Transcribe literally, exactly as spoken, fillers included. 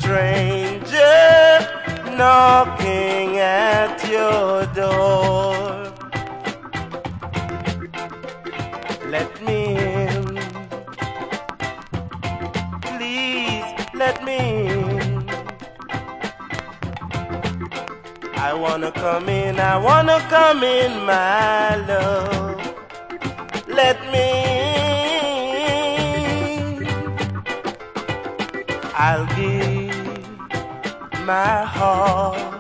stranger knocking at your door. Let me in, please let me in. I wanna come in, I wanna come in, my love. Let me in. I'll give my heart